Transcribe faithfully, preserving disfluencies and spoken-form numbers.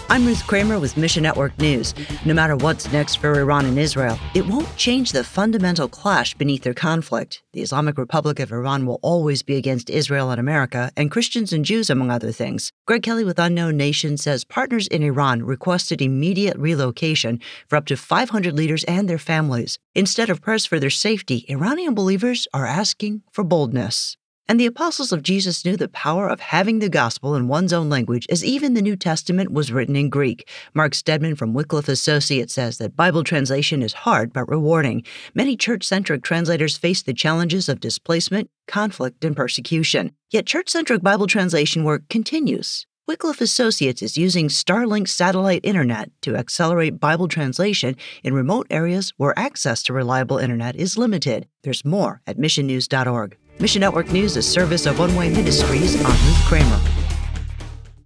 I'm Ruth Kramer with Mission Network News. No matter what's next for Iran and Israel, it won't change the fundamental clash beneath their conflict. The Islamic Republic of Iran will always be against Israel and America, and Christians and Jews, among other things. Greg Kelly with Unknown Nation says partners in Iran requested immediate relocation for up to five hundred leaders and their families. Instead of prayers for their safety, Iranian believers are asking for boldness. And the apostles of Jesus knew the power of having the gospel in one's own language, as even the New Testament was written in Greek. Mark Stedman from Wycliffe Associates says that Bible translation is hard but rewarding. Many church-centric translators face the challenges of displacement, conflict, and persecution. Yet church-centric Bible translation work continues. Wycliffe Associates is using Starlink satellite internet to accelerate Bible translation in remote areas where access to reliable internet is limited. There's more at mission news dot org. Mission Network News, a service of One Way Ministries. I'm Ruth Kramer.